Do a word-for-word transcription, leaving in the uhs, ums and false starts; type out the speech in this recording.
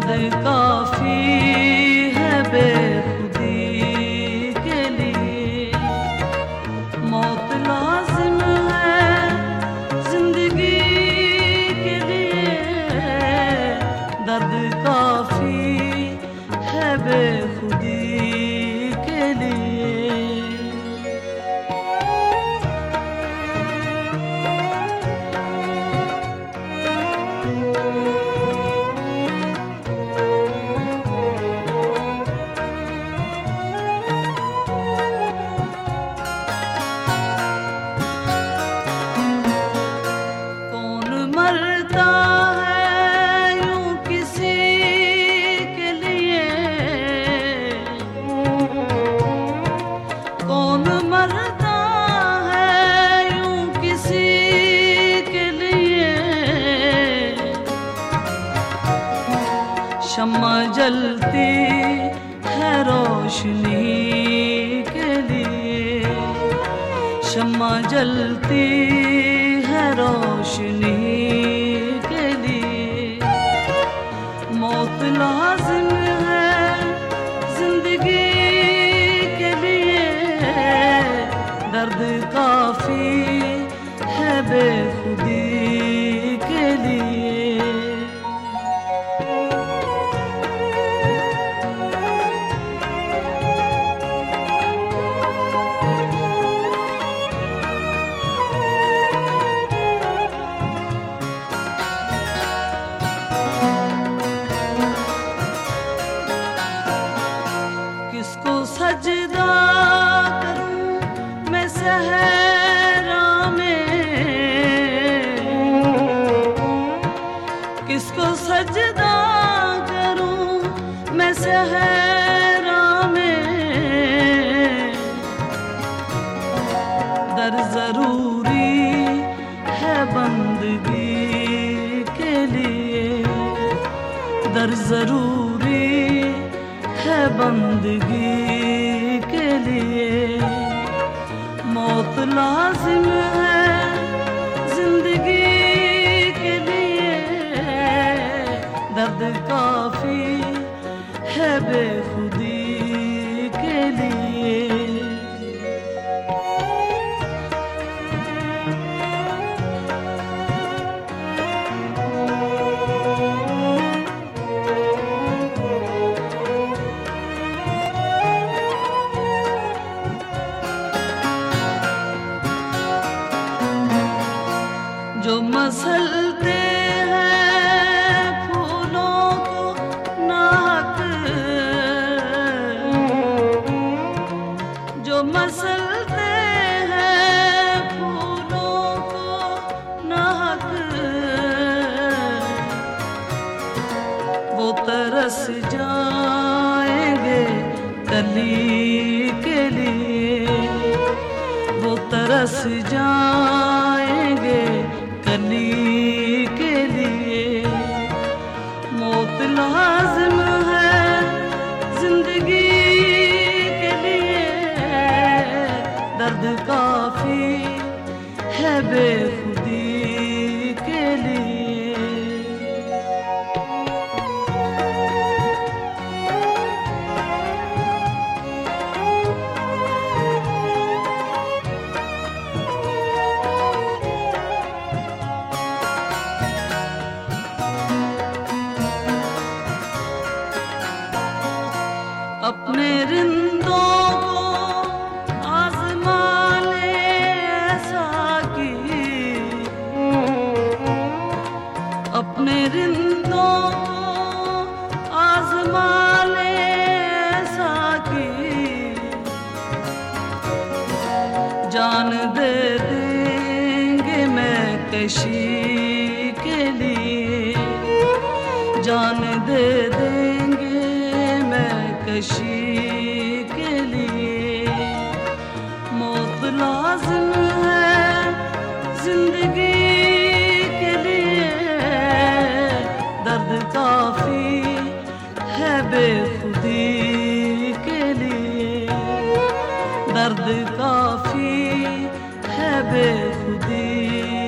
दर्द काफी है बेखुदी के लिए, मौत लाजिम है जिंदगी के लिए, दर्द काफी है बेखुदी के लिए। मरता है यूं किसी के लिए, कौन मरता है यूं किसी के लिए, शम्मा जलती है रोशनी के लिए, शम्मा जलती है रोशनी के लिए, मौत लाजिम है जिंदगी के लिए, दर्द काफी है बेखुदी के लिए। किसको सजदा करूं मैं सहरा में, किसको सजदा करूं मैं सहरा में, दर जरूरी है बंदगी के लिए, दर जरूरी है बंदगी के लिए, मौत लाजिम है जिंदगी के लिए, दर्द काफी है बेखुदी के लिए। जो मसलते हैं फूलों को नाहक, जो मसलते हैं फूलों को नाहक, वो तरस जाएंगे कली के लिए, वो तरस जाएंगे कली के लिए, मौत लाजिम है जिंदगी के लिए, दर्द काफी है बेखुदी के लिए। अपने रिंदों को आज़मा ले ऐसा कि, अपने रिंदों को आज़मा ले ऐसा कि, जान दे देंगे मैं कशी के लिए, जान दे देंगे कशी के लिए, मौत लाजिम है जिंदगी के लिए, दर्द काफी है बेखुदी के लिए, दर्द काफी है बेखुदी